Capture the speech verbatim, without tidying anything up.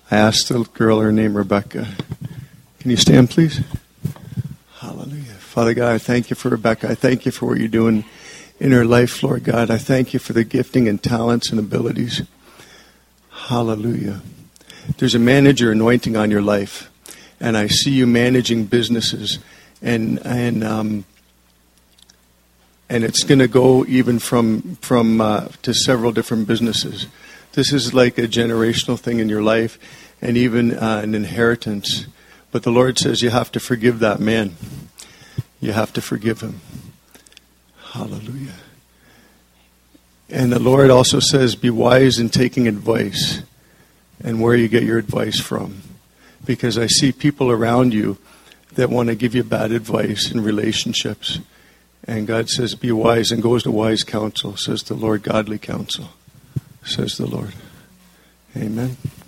I asked the girl, her name Rebecca. Can you stand, please? Hallelujah. Father God, I thank you for Rebecca. I thank you for what you're doing in her life, Lord God. I thank you for the gifting and talents and abilities. Hallelujah. There's a manager anointing on your life, and I see you managing businesses, and and um, and it's going to go even from from uh, to several different businesses. This is like a generational thing in your life, and even uh, an inheritance. But the Lord says you have to forgive that man. You have to forgive him. Hallelujah. And the Lord also says, be wise in taking advice and where you get your advice from. Because I see people around you that want to give you bad advice in relationships. And God says, be wise, and goes to wise counsel, says the Lord, godly counsel, says the Lord. Amen.